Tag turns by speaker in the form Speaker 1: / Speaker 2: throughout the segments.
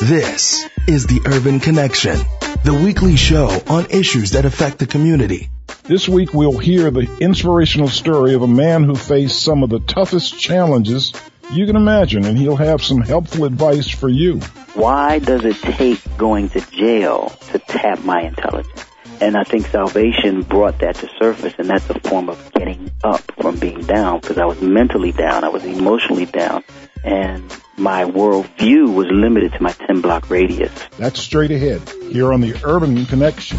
Speaker 1: This is The Urban Connection, the weekly show on issues that affect the community.
Speaker 2: This week we'll hear the inspirational story of a man who faced some of the toughest challenges you can imagine, and he'll have some helpful advice for you.
Speaker 3: Why does it take going to jail to tap my intelligence? And I think salvation brought that to surface, and that's a form of getting up from being down, because I was mentally down, I was emotionally down, and my worldview was limited to my 10-block radius.
Speaker 2: That's straight ahead, here on The Urban Connection.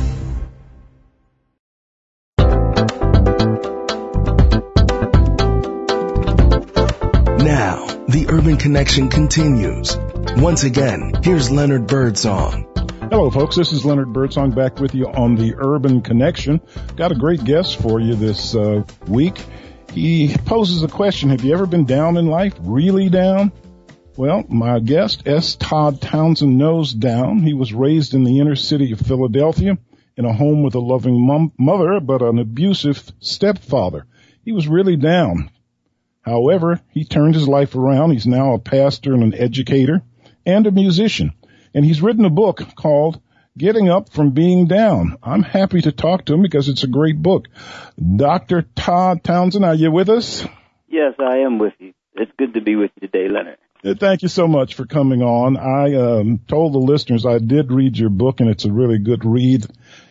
Speaker 1: Now, The Urban Connection continues. Once again, here's Leonard Birdsong.
Speaker 2: Hello, folks. This is Leonard Birdsong back with you on The Urban Connection. Got a great guest for you this week. He poses a question. Have you ever been down in life? Really down? Well, my guest, S. Todd Townsend, knows down. He was raised in the inner city of Philadelphia in a home with a loving mother, but an abusive stepfather. He was really down. However, he turned his life around. He's now a pastor and an educator and a musician. And he's written a book called Getting Up from Being Down. I'm happy to talk to him because it's a great book. Dr. Todd Townsend, are you with us?
Speaker 3: Yes, I am with you. It's good to be with you today, Leonard.
Speaker 2: Thank you so much for coming on. I told the listeners I did read your book, and it's a really good read.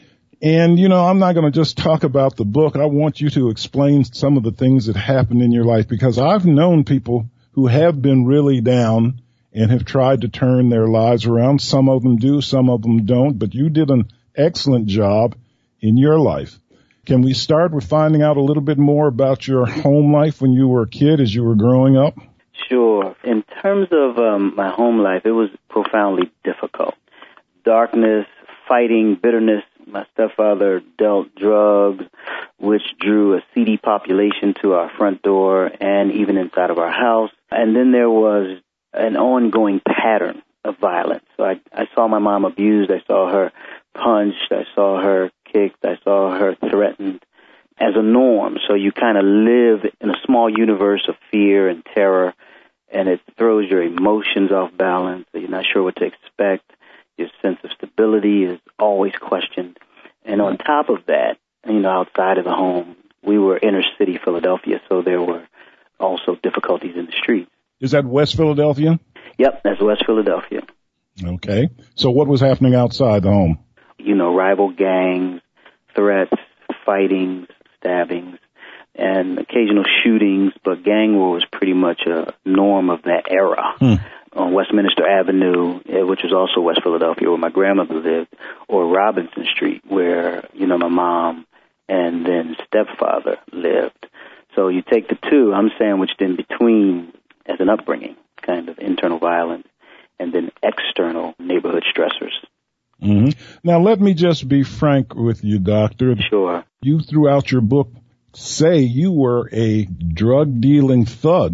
Speaker 2: And, you know, I'm not going to just talk about the book. I want you to explain some of the things that happened in your life, because I've known people who have been really down and have tried to turn their lives around. Some of them do, some of them don't, but you did an excellent job in your life. Can we start with finding out a little bit more about your home life when you were a kid as you were growing up?
Speaker 3: Sure. In terms of my home life, it was profoundly difficult. Darkness, fighting, bitterness. My stepfather dealt drugs, which drew a seedy population to our front door and even inside of our house. And then there was an ongoing pattern of violence. So I saw my mom abused. I saw her punched. I saw her kicked. I saw her threatened as a norm. So you kind of live in a small universe of fear and terror, and it throws your emotions off balance. You're not sure what to expect. Your sense of stability is always questioned. And on top of that, you know, outside of the home, we were inner city Philadelphia, so there were also difficulties in the streets.
Speaker 2: Is that West Philadelphia?
Speaker 3: Yep, that's West Philadelphia.
Speaker 2: Okay. So what was happening outside the home?
Speaker 3: You know, rival gangs, threats, fightings, stabbings, and occasional shootings, but gang war was pretty much a norm of that era. On Westminster Avenue, which is also West Philadelphia, where my grandmother lived, or Robinson Street, where, you know, my mom and then stepfather lived. So you take the two, I'm sandwiched in between as an upbringing, kind of internal violence, and then external neighborhood stressors.
Speaker 2: Mm-hmm. Now, let me just be frank with you, Doctor.
Speaker 3: Sure.
Speaker 2: You, throughout your book, say you were a drug-dealing thug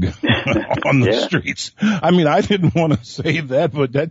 Speaker 2: on the streets. I mean, I didn't want to say that, but that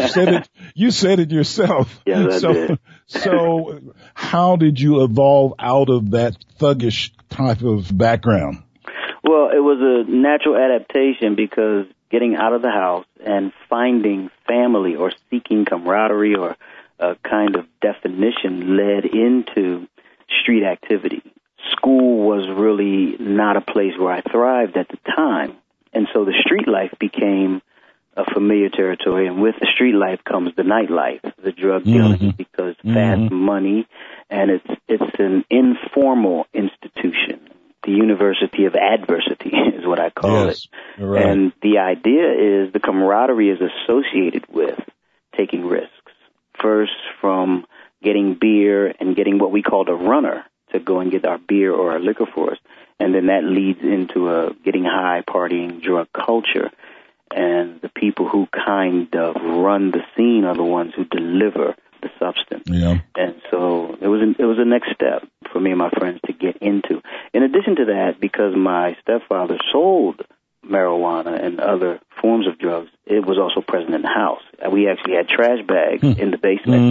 Speaker 2: you said it yourself.
Speaker 3: Yes, I did.
Speaker 2: So how did you evolve out of that thuggish type of background?
Speaker 3: Well, it was a natural adaptation, because getting out of the house and finding family or seeking camaraderie or a kind of definition led into street activity. School was really not a place where I thrived at the time. And so the street life became a familiar territory. And with the street life comes the nightlife, the drug dealing, because fast money, and it's an informal institution. The University of Adversity is what I call it.
Speaker 2: Right.
Speaker 3: And the idea is the camaraderie is associated with taking risks. First, from getting beer and getting what we called a runner to go and get our beer or our liquor for us. And then that leads into a getting high, partying, drug culture. And the people who kind of run the scene are the ones who deliver the substance.
Speaker 2: Yeah.
Speaker 3: And so it was a next step for me and my friends to get into. In addition to that, because my stepfather sold marijuana and other forms of drugs, it was also present in the house. We actually had trash bags in the basement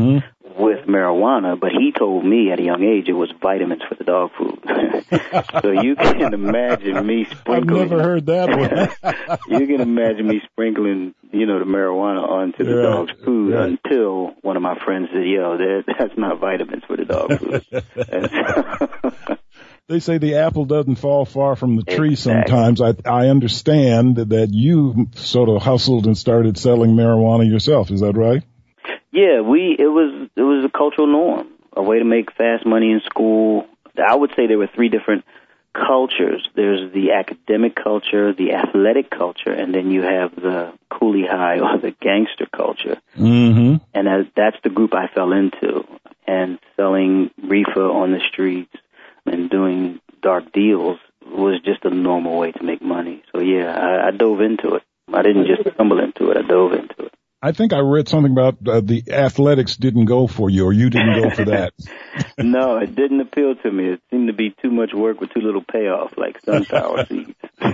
Speaker 3: with marijuana, but he told me at a young age it was vitamins for the dog food. So you can imagine me sprinkling.
Speaker 2: I've never heard that one.
Speaker 3: You can imagine me sprinkling, the marijuana onto the dog's food until one of my friends said, that's not vitamins for the dog food.
Speaker 2: They say the apple doesn't fall far from the tree sometimes. I understand that you sort of hustled and started selling marijuana yourself. Is that right?
Speaker 3: Yeah, it was a cultural norm, a way to make fast money in school. I would say there were three different cultures. There's the academic culture, the athletic culture, and then you have the coolie high or the gangster culture.
Speaker 2: Mm-hmm.
Speaker 3: And that's the group I fell into. And selling reefer on the streets and doing dark deals was just a normal way to make money. So, I dove into it. I didn't just stumble into it. I dove into it.
Speaker 2: I think I read something about the athletics didn't go for you, or you didn't go for that.
Speaker 3: No, it didn't appeal to me. It seemed to be too much work with too little payoff, like sunflower seeds.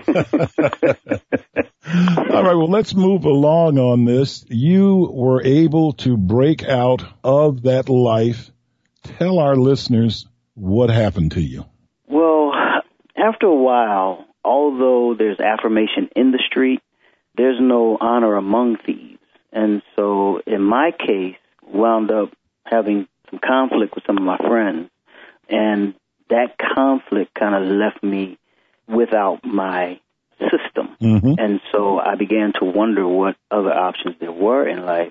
Speaker 2: All right, well, let's move along on this. You were able to break out of that life. Tell our listeners what happened to you.
Speaker 3: Well, after a while, although there's affirmation in the street, there's no honor among thieves. And so, in my case, wound up having some conflict with some of my friends. And that conflict kind of left me without my system.
Speaker 2: Mm-hmm.
Speaker 3: And so I began to wonder what other options there were in life.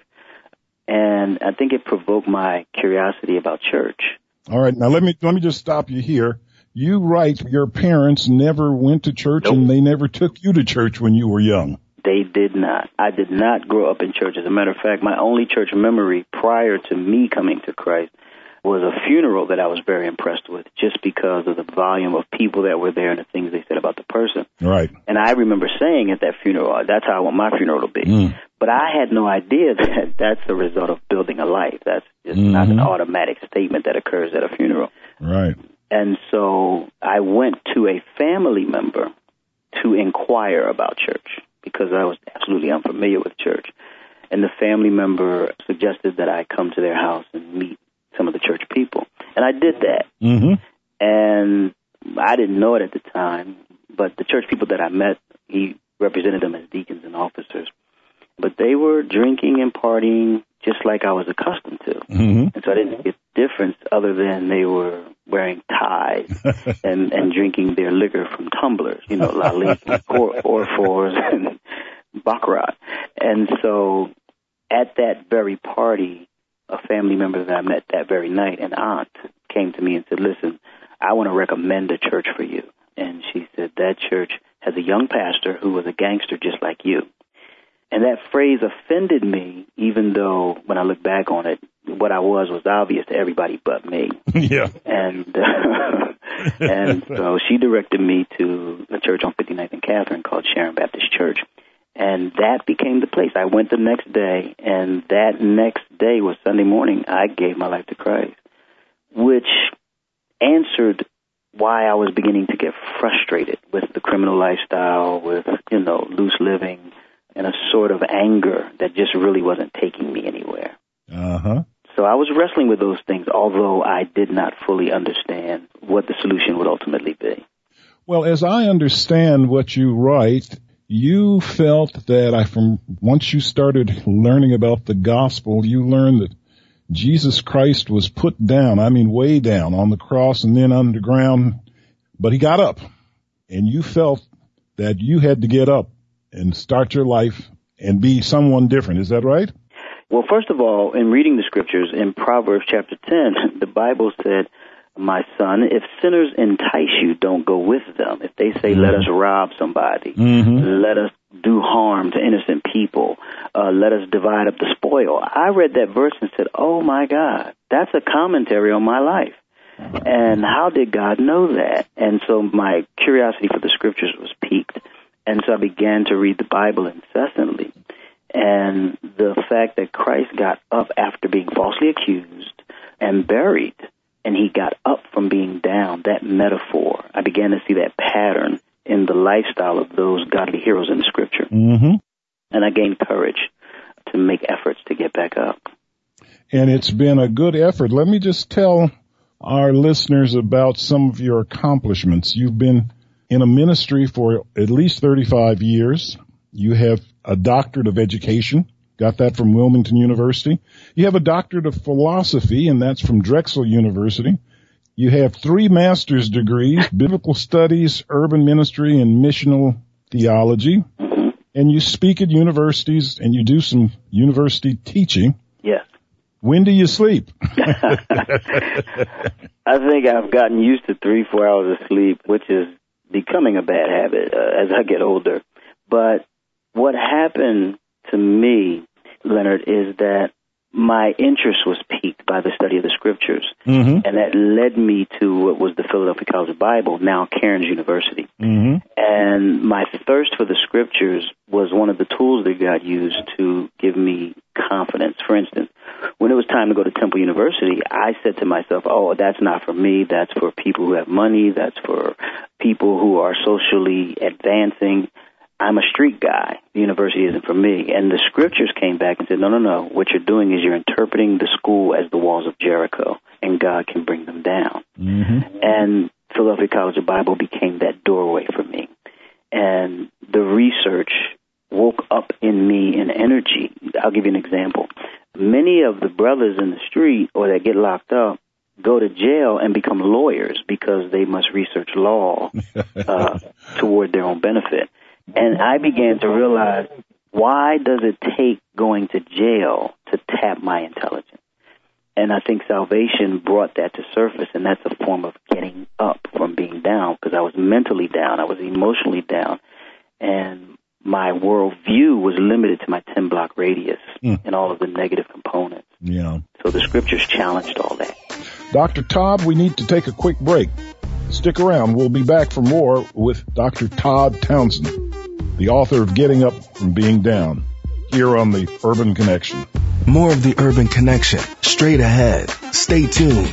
Speaker 3: And I think it provoked my curiosity about church.
Speaker 2: All right. Now, let me just stop you here. You write your parents never went to church. Nope. And they never took you to church when you were young.
Speaker 3: They did not. I did not grow up in church. As a matter of fact, my only church memory prior to me coming to Christ was a funeral that I was very impressed with, just because of the volume of people that were there and the things they said about the person.
Speaker 2: Right.
Speaker 3: And I remember saying at that funeral, that's how I want my funeral to be. But I had no idea that that's the result of building a life. That's just not an automatic statement that occurs at a funeral.
Speaker 2: Right.
Speaker 3: And so I went to a family member to inquire about church, because I was absolutely unfamiliar with church. And the family member suggested that I come to their house and meet some of the church people. And I did that.
Speaker 2: Mm-hmm.
Speaker 3: And I didn't know it at the time, but the church people that I met, he represented them as deacons and officers. But they were drinking and partying just like I was accustomed to.
Speaker 2: Mm-hmm. And
Speaker 3: so I didn't get the difference other than they were wearing ties and drinking their liquor from tumblers, Lalique, or fours, and Baccarat. And so at that very party, a family member that I met that very night, an aunt, came to me and said, listen, I want to recommend a church for you. And she said, that church has a young pastor who was a gangster just like you. And that phrase offended me, even though when I look back on it, what I was obvious to everybody but me.
Speaker 2: Yeah.
Speaker 3: And so she directed me to a church on 59th and Catherine called Sharon Baptist Church. And that became the place. I went the next day, and that next day was Sunday morning. I gave my life to Christ, which answered why I was beginning to get frustrated with the criminal lifestyle, with, loose living, and a sort of anger that just really wasn't taking me anywhere.
Speaker 2: Uh-huh.
Speaker 3: So I was wrestling with those things, although I did not fully understand what the solution would ultimately be.
Speaker 2: Well, as I understand what you write, you felt that once you started learning about the gospel, you learned that Jesus Christ was put down, way down on the cross and then underground, but he got up. And you felt that you had to get up and start your life and be someone different. Is that right?
Speaker 3: Well, first of all, in reading the scriptures, in Proverbs chapter 10, the Bible said, my son, if sinners entice you, don't go with them. If they say, let us rob somebody, let us do harm to innocent people, let us divide up the spoil. I read that verse and said, oh, my God, that's a commentary on my life. And how did God know that? And so my curiosity for the scriptures was piqued. And so I began to read the Bible incessantly. And the fact that Christ got up after being falsely accused and buried, and he got up from being down, that metaphor, I began to see that pattern in the lifestyle of those godly heroes in the scripture.
Speaker 2: Mm-hmm.
Speaker 3: And I gained courage to make efforts to get back up.
Speaker 2: and it's been a good effort. Let me just tell our listeners about some of your accomplishments. You've been in a ministry for at least 35 years. You have a doctorate of education, got that from Wilmington University. You have a doctorate of philosophy, and that's from Drexel University. You have 3 master's degrees, biblical studies, urban ministry, and missional theology. And you speak at universities, and you do some university teaching.
Speaker 3: Yes.
Speaker 2: When do you sleep?
Speaker 3: I think I've gotten used to 3-4 hours of sleep, which is becoming a bad habit as I get older. But what happened to me, Leonard, is that my interest was piqued by the study of the Scriptures, and that led me to what was the Philadelphia College of Bible, now Cairns University. And my thirst for the Scriptures was one of the tools that God used to give me confidence. For instance, when it was time to go to Temple University, I said to myself, oh, that's not for me. That's for people who have money. That's for people who are socially advancing. I'm a street guy. The university isn't for me. And the Scriptures came back and said, no. What you're doing is you're interpreting the school as the walls of Jericho, and God can bring them down. And Philadelphia College of Bible became that doorway for me. And the research woke up in me an energy. I'll give you an example. Many of the brothers in the street or that get locked up go to jail and become lawyers because they must research law toward their own benefit. And I began to realize, why does it take going to jail to tap my intelligence? And I think salvation brought that to surface, and that's a form of getting up from being down, because I was mentally down, I was emotionally down, and my worldview was limited to my 10-block radius and all of the negative components.
Speaker 2: Yeah.
Speaker 3: So the Scriptures challenged all that.
Speaker 2: Dr. Todd, we need to take a quick break. Stick around. We'll be back for more with Dr. Todd Townsend, the author of Getting Up from Being Down, here on the Urban Connection.
Speaker 1: More of the Urban Connection straight ahead. Stay tuned.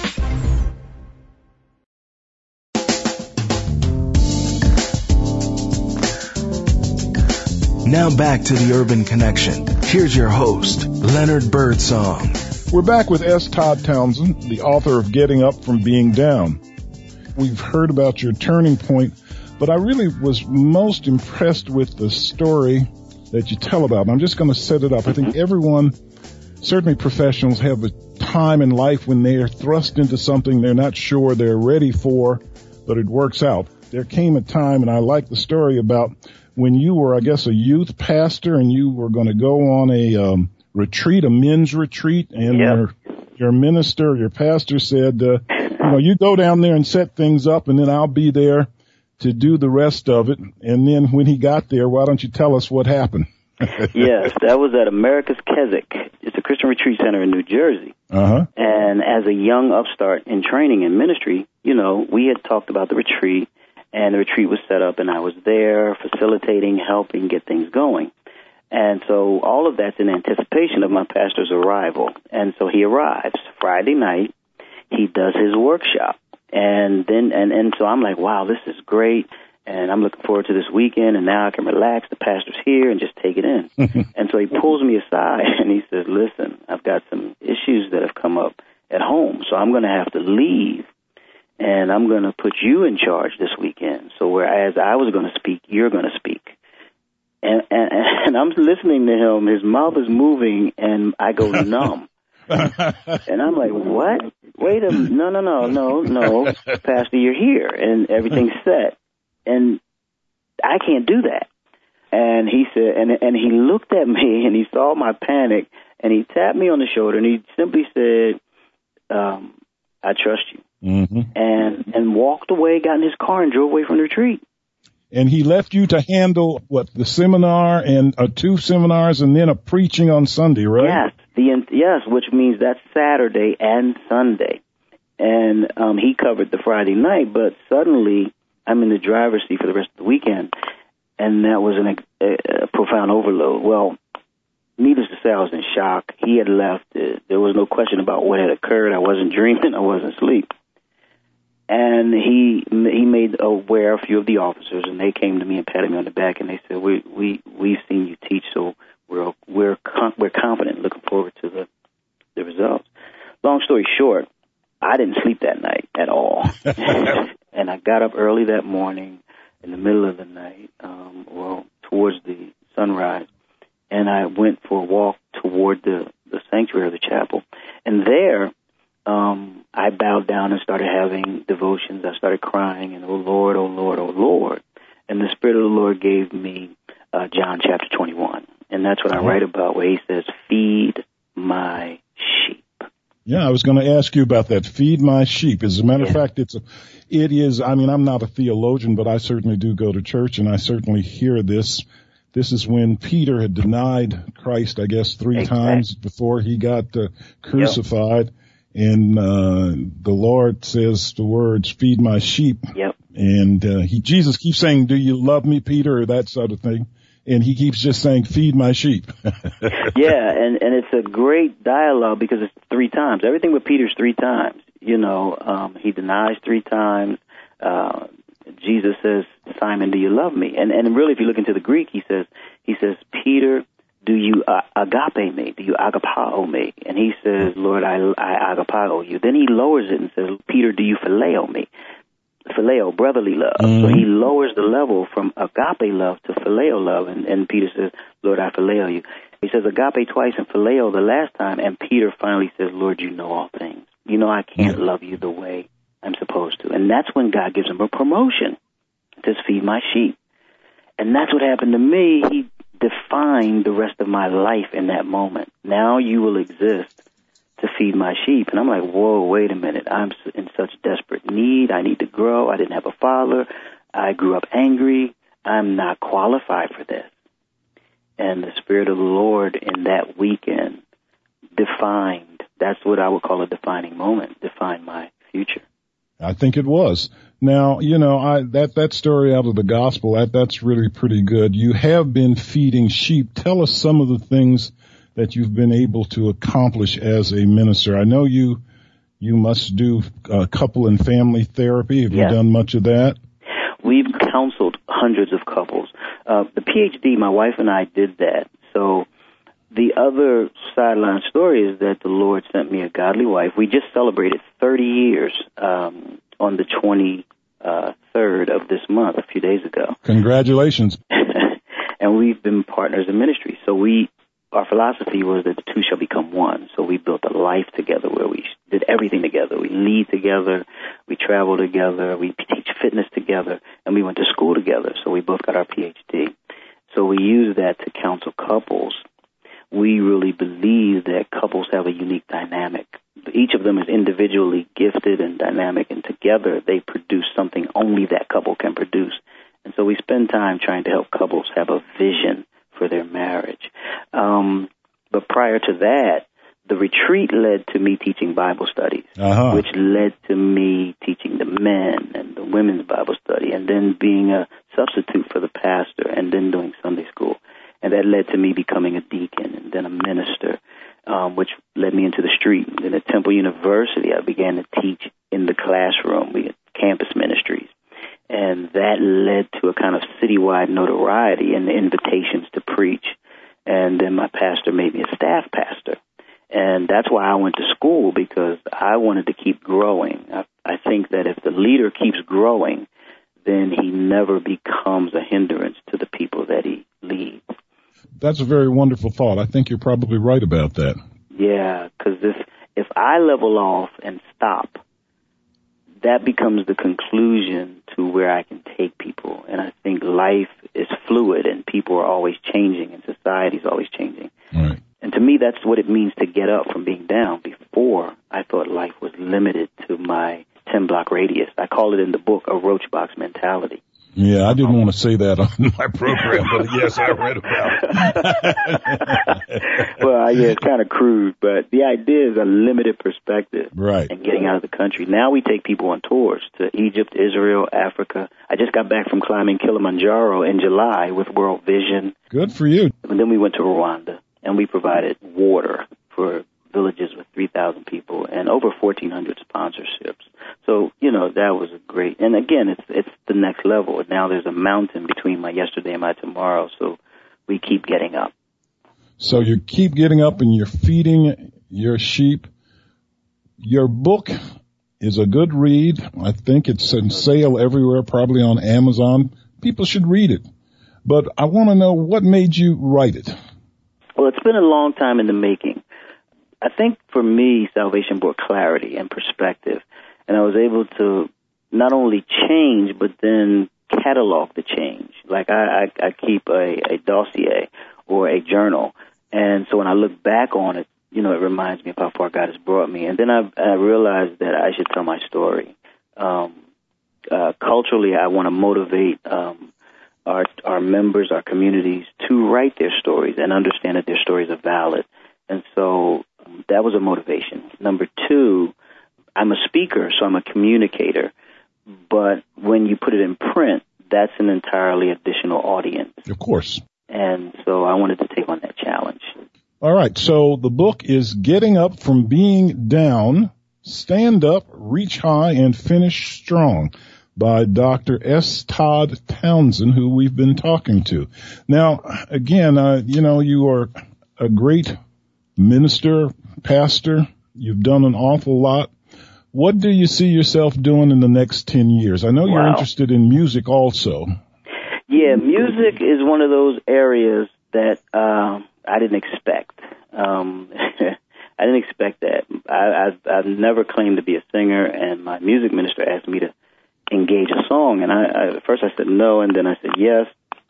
Speaker 1: Now back to the Urban Connection. Here's your host, Leonard Birdsong.
Speaker 2: We're back with S. Todd Townsend, the author of Getting Up from Being Down. We've heard about your turning point, but I really was most impressed with the story that you tell about. And I'm just going to set it up. I think everyone, certainly professionals, have a time in life when they are thrust into something they're not sure they're ready for, but it works out. There came a time, and I like the story about when you were, I guess, a youth pastor, and you were going to go on a retreat, a men's retreat, and your minister, your pastor said, you go down there and set things up, and then I'll be there to do the rest of it. And then when he got there, why don't you tell us what happened?
Speaker 3: Yes, that was at America's Keswick. It's a Christian retreat center in New Jersey. And as a young upstart in training in ministry, we had talked about the retreat, and the retreat was set up, and I was there facilitating, helping get things going. And so all of that's in anticipation of my pastor's arrival. And so he arrives Friday night. He does his workshop. And then, and so I'm like, wow, this is great. And I'm looking forward to this weekend, and now I can relax. The pastor's here and just take it in. And so he pulls me aside and he says, listen, I've got some issues that have come up at home, so I'm going to have to leave, and I'm going to put you in charge this weekend. So whereas I was going to speak, you're going to speak. And I'm listening to him. His mouth is moving, and I go numb. And I'm like, what? Wait a minute. No. Pastor, you're here, and everything's set. And I can't do that. And he said, and he looked at me, and he saw my panic, and he tapped me on the shoulder, and he simply said, I trust you. And walked away, got in his car, and drove away from the retreat.
Speaker 2: And he left you to handle, the seminar and 2 seminars and then a preaching on Sunday, right?
Speaker 3: Yes, which means that's Saturday and Sunday. And he covered the Friday night, but suddenly I'm in the driver's seat for the rest of the weekend, and that was a profound overload. Well, needless to say, I was in shock. He had left. There was no question about what had occurred. I wasn't dreaming. I wasn't asleep. And he made aware a few of the officers, and they came to me and patted me on the back, and they said, "We've seen you teach, so we're confident, looking forward to the the results. Long story short, I didn't sleep that night at all. And I got up early that morning in the middle of the night, towards the sunrise, and I went for a walk toward the sanctuary of the chapel. And there, I bowed down and started having devotions. I started crying, and, oh, Lord, oh, Lord, oh, Lord. And the Spirit of the Lord gave me John chapter 21. And that's what I write about, where he says, feed my sheep.
Speaker 2: Yeah, I was going to ask you about that. Feed my sheep. As a matter of fact, it is, I mean, I'm not a theologian, but I certainly do go to church, and I certainly hear this. This is when Peter had denied Christ, I guess, 3 times before he got crucified. And the Lord says the words, feed my sheep.
Speaker 3: Yep.
Speaker 2: And Jesus keeps saying, do you love me, Peter, or that sort of thing. And he keeps just saying, feed my sheep.
Speaker 3: Yeah, and it's a great dialogue because it's 3 times. Everything with Peter's 3 times. You know, he denies 3 times. Jesus says, Simon, do you love me? And really, if you look into the Greek, he says, Peter, do you agape me? Do you agapao me? And he says, Lord, I agapao you. Then he lowers it and says, Peter, do you phileo me? Phileo, brotherly love. So he lowers the level from agape love to phileo love. And Peter says, Lord, I phileo you. He says agape twice and phileo the last time. And Peter finally says, Lord, you know all things. You know I can't love you the way I'm supposed to. And that's when God gives him a promotion. It says, feed my sheep. And that's what happened to me. He defined the rest of my life in that moment. Now you will exist to feed my sheep. And I'm like, whoa, wait a minute. I'm in such desperate need. I need to grow. I didn't have a father. I grew up angry. I'm not qualified for this. And the Spirit of the Lord in that weekend defined, that's what I would call a defining moment, defined my future.
Speaker 2: I think it was. Now, you know, that story out of the gospel, that's really pretty good. You have been feeding sheep. Tell us some of the things that you've been able to accomplish as a minister. I know you must do couple and family therapy. Have you done much of that?
Speaker 3: We've counseled hundreds of couples. The PhD, my wife and I did that. So the other sideline story is that the Lord sent me a godly wife. We just celebrated 30 years on the 23rd of this month, a few days ago.
Speaker 2: Congratulations.
Speaker 3: And we've been partners in ministry. So our philosophy was that the two shall become one. So we built a life together where we did everything together. We lead together, we travel together, we teach fitness together, and we went to school together. So we both got our PhD. So we use that to counsel couples. We really believe that couples have a unique dynamic. Each of them is individually gifted and dynamic, and together they produce something only that couple can produce. And so we spend time trying to help couples have a vision for their marriage. But prior to that, the retreat led to me teaching Bible studies, which led to me teaching the men and the women's Bible study, and then being a substitute for the pastor, and then doing Sunday school. And that led to me becoming a deacon and then a minister, which led me into the street. And at Temple University, I began to teach in the classroom. We had campus ministries. And that led to a kind of citywide notoriety and invitations to preach. And then my pastor made me a staff pastor. And that's why I went to school, because I wanted to keep growing. I think that if the leader keeps growing, then he never becomes a hindrance to the people that he leads.
Speaker 2: That's a very wonderful thought. I think you're probably right about that.
Speaker 3: Yeah, because if I level off and stop, that becomes the conclusion to where I can take people. And I think life is fluid, and people are always changing, and society is always changing.
Speaker 2: Right.
Speaker 3: And to me, that's what it means to get up from being down. Before, I thought life was limited to my 10-block radius. I call it in the book a roach box mentality.
Speaker 2: Yeah, I didn't want to say that on my program, but yes, I read about it.
Speaker 3: Well, yeah, it's kind of crude, but the idea is a limited perspective.
Speaker 2: Right.
Speaker 3: And getting out of the country. Now we take people on tours to Egypt, Israel, Africa. I just got back from climbing Kilimanjaro in July with World Vision.
Speaker 2: Good for you.
Speaker 3: And then we went to Rwanda, and we provided water for villages with 3,000 people and over 1,400 sponsorships. So, you know, that was a great, and again, it's the next level. Now there's a mountain between my yesterday and my tomorrow, so we keep getting up.
Speaker 2: So you keep getting up and you're feeding your sheep. Your book is a good read. I think it's on sale everywhere, probably on Amazon. People should read it. But I want to know what made you write it.
Speaker 3: Well, it's been a long time in the making. I think for me, salvation brought clarity and perspective, and I was able to not only change, but then catalog the change. Like I keep a dossier or a journal, and so when I look back on it, it reminds me of how far God has brought me. And then I realized that I should tell my story. Culturally, I want to motivate our members, our communities, to write their stories and understand that their stories are valid. And so that was a motivation. Number two, I'm a speaker, so I'm a communicator. But when you put it in print, that's an entirely additional audience.
Speaker 2: Of course.
Speaker 3: And so I wanted to take on that challenge.
Speaker 2: All right. So the book is Getting Up from Being Down, Stand Up, Reach High, and Finish Strong by Dr. S. Todd Townsend, who we've been talking to. Now, again, you are a great minister, pastor. You've done an awful lot. What do you see yourself doing in the next 10 years? I know you're interested in music also.
Speaker 3: Yeah, music is one of those areas that I didn't expect. I didn't expect that. I've never claimed to be a singer, and my music minister asked me to engage a song, and at first I said no, and then I said yes,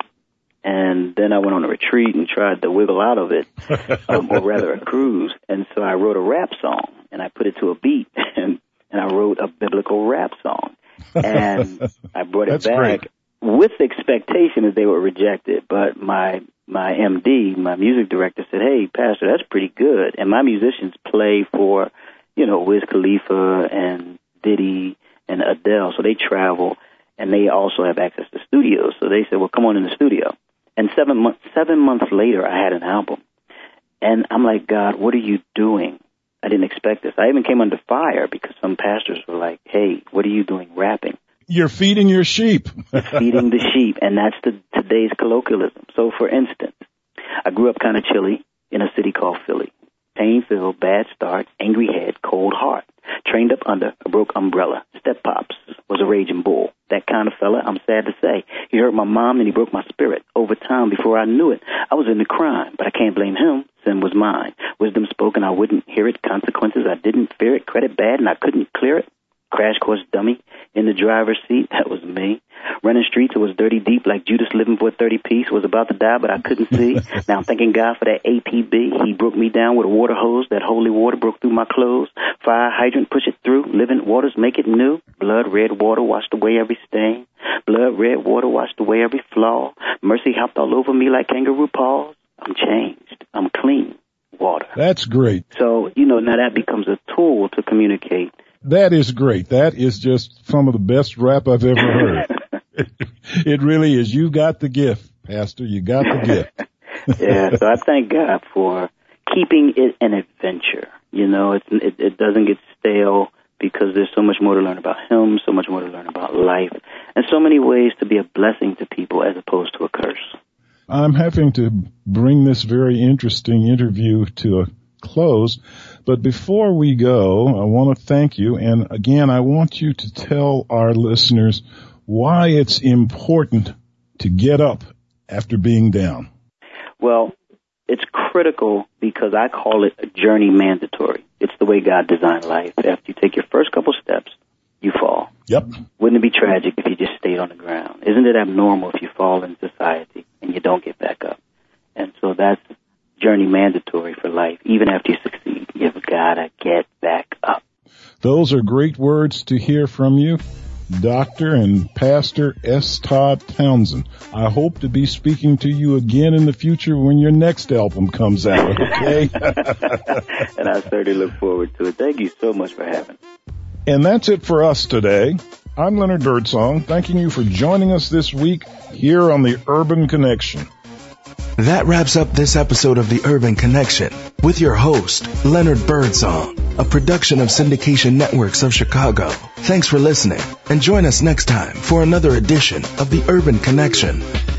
Speaker 3: and then I went on a retreat and tried to wiggle out of it, or rather a cruise, and so I wrote a rap song, and I put it to a beat, and I wrote a biblical rap song, and I brought it back
Speaker 2: great.
Speaker 3: With the expectation that they would reject it, but my MD, my music director, said, "Hey, Pastor, that's pretty good." And my musicians play for, Wiz Khalifa and Diddy and Adele, so they travel, and they also have access to studios. So they said, "Well, come on in the studio." And 7 months later, I had an album, and I'm like, "God, what are you doing?" I didn't expect this. I even came under fire because some pastors were like, "Hey, what are you doing rapping?"
Speaker 2: You're feeding your sheep.
Speaker 3: Feeding the sheep, and that's today's colloquialism. So, for instance, I grew up kind of chilly in a city called Philly. Pain-filled, bad start, angry head, cold heart. Trained up under a broke umbrella. Step pops was a raging bull. That kind of fella, I'm sad to say. He hurt my mom and he broke my spirit. Over time, before I knew it, I was into crime, but I can't blame him. Sin was mine. Wisdom spoken, I wouldn't hear it. Consequences, I didn't fear it. Credit bad, and I couldn't clear it. Crash course dummy in the driver's seat, that was me. Running streets, it was dirty deep like Judas living for a 30-piece. Was about to die, but I couldn't see. Now I'm thanking God for that APB. He broke me down with a water hose. That holy water broke through my clothes. Fire hydrant, push it through. Living waters, make it new. Blood red water washed away every stain. Blood red water washed away every flaw. Mercy hopped all over me like kangaroo paws. I'm changed. I'm clean. Water.
Speaker 2: That's great.
Speaker 3: So, now that becomes a tool to communicate.
Speaker 2: That is great. That is just some of the best rap I've ever heard. It really is. You got the gift, Pastor. You got the gift.
Speaker 3: Yeah, so I thank God for keeping it an adventure. It doesn't get stale because there's so much more to learn about Him, so much more to learn about life, and so many ways to be a blessing to people as opposed to a curse.
Speaker 2: I'm having to bring this very interesting interview to a close. But before we go, I want to thank you. And again, I want you to tell our listeners why it's important to get up after being down.
Speaker 3: Well, it's critical because I call it a journey mandatory. It's the way God designed life. After you take your first couple steps, you fall.
Speaker 2: Yep.
Speaker 3: Wouldn't it be tragic if you just stayed on the ground? Isn't it abnormal if you fall in society and you don't get back up? And so that's journey mandatory for life. Even after you succeed, you've got to get back up.
Speaker 2: Those are great words to hear from you, Dr. and Pastor S. Todd Townsend. I hope to be speaking to you again in the future when your next album comes out, okay?
Speaker 3: And I certainly look forward to it. Thank you so much for having me.
Speaker 2: And that's it for us today. I'm Leonard Birdsong, thanking you for joining us this week here on the Urban Connection.
Speaker 1: That wraps up this episode of The Urban Connection with your host, Leonard Birdsong, a production of Syndication Networks of Chicago. Thanks for listening, and join us next time for another edition of The Urban Connection.